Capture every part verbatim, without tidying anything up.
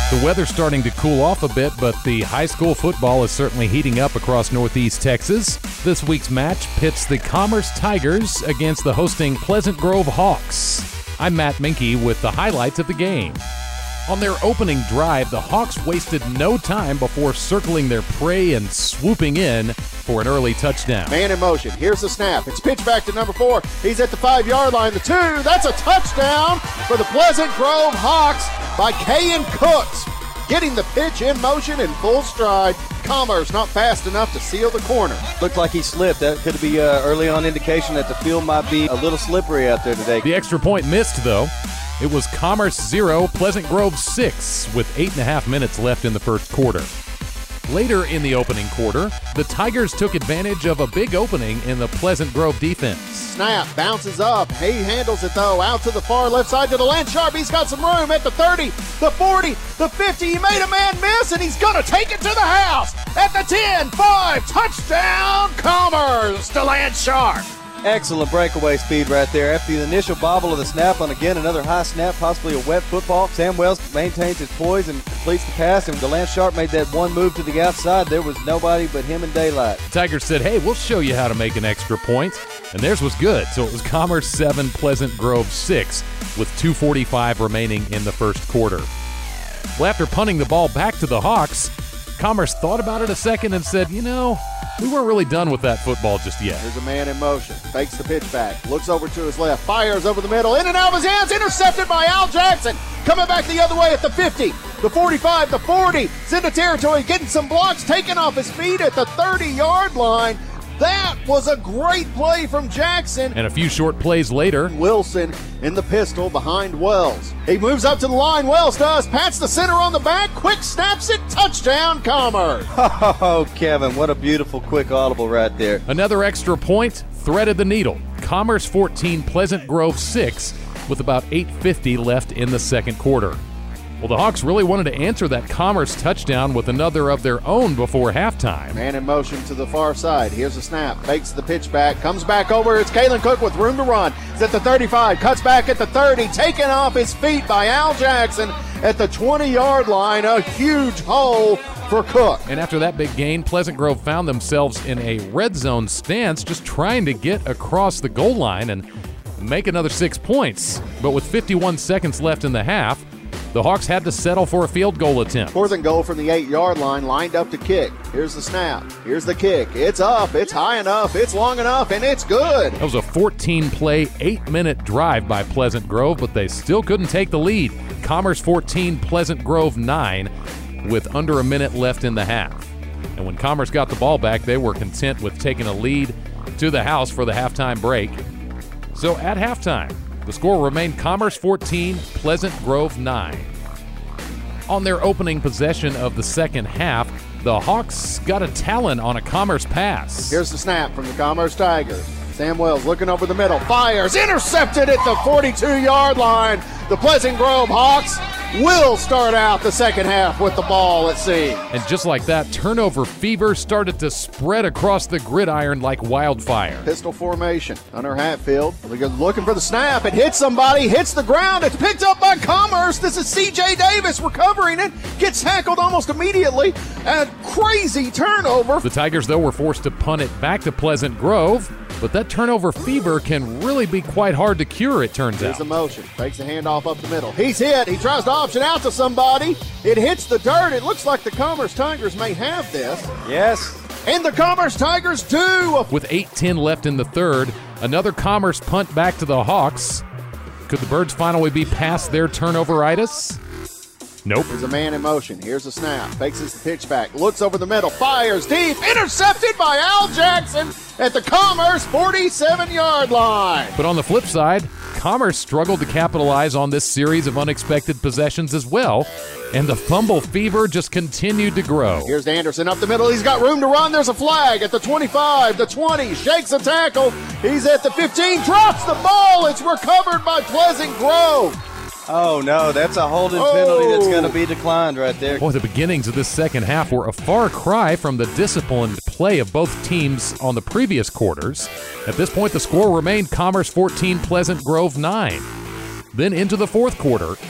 The weather's starting to cool off a bit, but the high school football is certainly heating up across Northeast Texas. This week's match pits the Commerce Tigers against the hosting Pleasant Grove Hawks. I'm Matt Minke with the highlights of the game. On their opening drive, the Hawks wasted no time before circling their prey and swooping in for an early touchdown. Man in motion. Here's the snap. It's pitched back to number four. He's at the five-yard line. The two. That's a touchdown for the Pleasant Grove Hawks by Kayan Cooks. Getting the pitch in motion in full stride. Commerce not fast enough to seal the corner. Looked like he slipped. That could be uh, early on indication that the field might be a little slippery out there today. The extra point missed, though. It was Commerce zero, Pleasant Grove six, with eight and a half minutes left in the first quarter. Later in the opening quarter, the Tigers took advantage of a big opening in the Pleasant Grove defense. Snap, bounces up. He handles it, though, out to the far left side to the Lance Sharp. He's got some room at the thirty, the forty, the fifty. He made a man miss, and he's going to take it to the house at the ten, five, touchdown, Commerce to Lance Sharp. Excellent breakaway speed right there. After the initial bobble of the snap on, again, another high snap, possibly a wet football, Sam Wells maintains his poise and completes the pass, and the Lance Sharp made that one move to the outside. There was nobody but him and daylight. The Tigers said, hey, we'll show you how to make an extra point, and theirs was good. So it was Commerce seven, Pleasant Grove six, with two forty-five remaining in the first quarter. Well, after punting the ball back to the Hawks, Commerce thought about it a second and said, you know, we weren't really done with that football just yet. There's a man in motion. Fakes the pitch back. Looks over to his left. Fires over the middle. In and out of his hands. Intercepted by Al Jackson. Coming back the other way at the fifty, the forty-five, the forty. It's into territory. Getting some blocks. Taken off his feet at the thirty-yard line. That was a great play from Jackson. And a few short plays later, Wilson in the pistol behind Wells. He moves up to the line. Wells does. Pats the center on the back. Quick snaps it. Touchdown, Commerce. Oh, Kevin, what a beautiful quick audible right there. Another extra point threaded the needle. Commerce fourteen, Pleasant Grove six, with about eight fifty left in the second quarter. Well, the Hawks really wanted to answer that Commerce touchdown with another of their own before halftime. Man in motion to the far side. Here's a snap. Fakes the pitch back. Comes back over. It's Kayan Cook with room to run. He's at the thirty-five. Cuts back at the thirty. Taken off his feet by Al Jackson at the twenty-yard line. A huge hole for Cook. And after that big gain, Pleasant Grove found themselves in a red zone stance, just trying to get across the goal line and make another six points. But with fifty-one seconds left in the half, the Hawks had to settle for a field goal attempt. Fourth and goal from the eight-yard line, lined up to kick. Here's the snap. Here's the kick. It's up. It's high enough. It's long enough, and it's good. That was a fourteen-play, eight-minute drive by Pleasant Grove, but they still couldn't take the lead. Commerce fourteen, Pleasant Grove nine, with under a minute left in the half. And when Commerce got the ball back, they were content with taking a lead to the house for the halftime break. So at halftime, the score remained Commerce fourteen, Pleasant Grove nine. On their opening possession of the second half, the Hawks got a talon on a Commerce pass. Here's the snap from the Commerce Tigers. Sam Wells looking over the middle, fires, intercepted at the forty-two-yard line. The Pleasant Grove Hawks will start out the second half with the ball at sea. And just like that, turnover fever started to spread across the gridiron like wildfire. Pistol formation. Hunter Hatfield looking for the snap. It hits somebody, hits the ground. It's picked up by Commerce. This is C J Davis recovering it. Gets tackled almost immediately. A crazy turnover. The Tigers, though, were forced to punt it back to Pleasant Grove. But that turnover fever can really be quite hard to cure, it turns Here's out. the motion. Takes the handoff up the middle. He's hit. He tries to option out to somebody. It hits the dirt. It looks like the Commerce Tigers may have this. Yes. And the Commerce Tigers do. With eight ten left in the third, another Commerce punt back to the Hawks. Could the Birds finally be past their turnover-itis? Nope. There's a man in motion. Here's a snap. Fakes his pitch back. Looks over the middle. Fires deep. Intercepted by Al Jackson at the Commerce forty-seven-yard line. But on the flip side, Commerce struggled to capitalize on this series of unexpected possessions as well, and the fumble fever just continued to grow. Here's Anderson up the middle. He's got room to run. There's a flag at the twenty-five, the twenty. Shakes a tackle. He's at the fifteen. Drops the ball. It's recovered by Pleasant Grove. Oh, no, that's a holding Oh. penalty that's going to be declined right there. Boy, the beginnings of this second half were a far cry from the disciplined play of both teams on the previous quarters. At this point, the score remained Commerce fourteen, Pleasant Grove nine. Then into the fourth quarter, the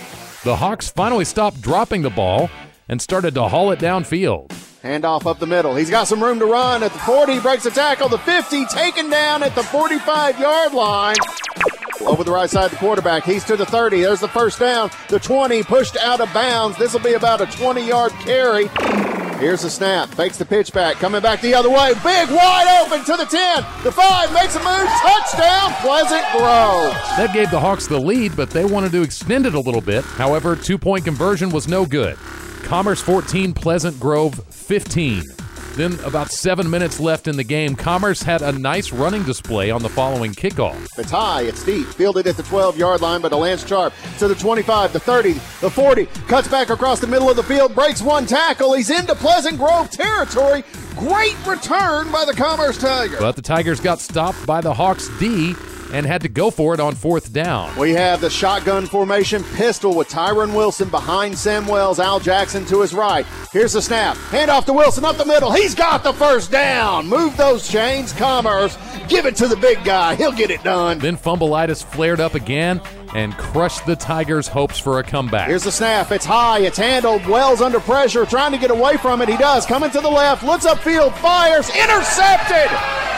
The Hawks finally stopped dropping the ball and started to haul it downfield. Handoff up the middle. He's got some room to run at the forty, breaks a tackle, the fifty, taken down at the forty-five-yard line. Over the right side of the quarterback. He's to the thirty. There's the first down. The twenty pushed out of bounds. This will be about a twenty-yard carry. Here's the snap. Fakes the pitch back. Coming back the other way. Big, wide open to the ten. The five makes a move. Touchdown, Pleasant Grove. That gave the Hawks the lead, but they wanted to extend it a little bit. However, two-point conversion was no good. Commerce fourteen, Pleasant Grove fifteen. Then, about seven minutes left in the game, Commerce had a nice running display on the following kickoff. It's high, it's deep, fielded at the twelve-yard line, but Lance Sharp to the twenty-five, the thirty, the forty, cuts back across the middle of the field, breaks one tackle. He's into Pleasant Grove territory. Great return by the Commerce Tigers. But the Tigers got stopped by the Hawks D and had to go for it on fourth down. We have the shotgun formation pistol with Tyron Wilson behind Sam Wells, Al Jackson to his right. Here's the snap. Hand off to Wilson up the middle. He's got the first down. Move those chains, Commerce. Give it to the big guy. He'll get it done. Then fumbleitis flared up again and crushed the Tigers' hopes for a comeback. Here's the snap. It's high. It's handled. Wells under pressure, trying to get away from it. He does. Coming to the left. Looks upfield. Fires. Intercepted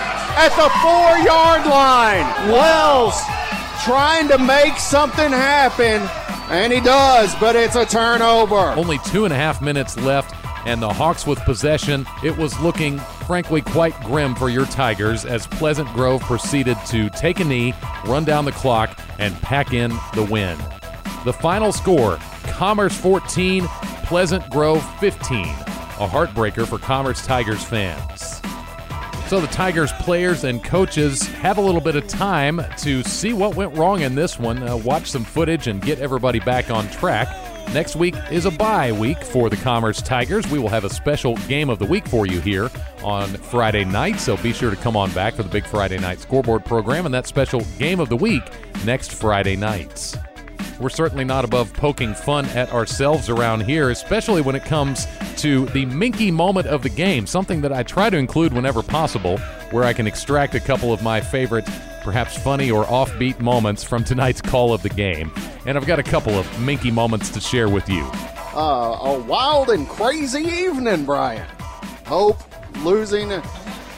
at the four-yard line. Wells trying to make something happen, and he does, but it's a turnover. Only two and a half minutes left, and the Hawks with possession. It was looking, frankly, quite grim for your Tigers as Pleasant Grove proceeded to take a knee, run down the clock, and pack in the win. The final score, Commerce fourteen, Pleasant Grove fifteen. A heartbreaker for Commerce Tigers fans. So the Tigers players and coaches have a little bit of time to see what went wrong in this one, uh, watch some footage, and get everybody back on track. Next week is a bye week for the Commerce Tigers. We will have a special game of the week for you here on Friday night, so be sure to come on back for the big Friday night scoreboard program and that special game of the week next Friday night. We're certainly not above poking fun at ourselves around here, especially when it comes to the Minky moment of the game, something that I try to include whenever possible, where I can extract a couple of my favorite, perhaps funny or offbeat moments from tonight's call of the game. And I've got a couple of Minky moments to share with you. Uh, a wild and crazy evening, Brian. Hope losing uh,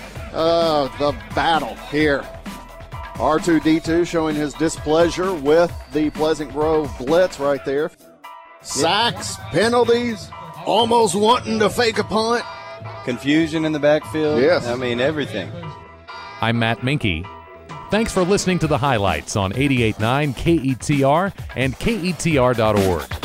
the battle here. R two D two showing his displeasure with the Pleasant Grove blitz right there. Sacks, penalties, almost wanting to fake a punt. Confusion in the backfield. Yes. I mean, everything. I'm Matt Minky. Thanks for listening to the highlights on eighty-eight point nine K E T R and K E T R dot org.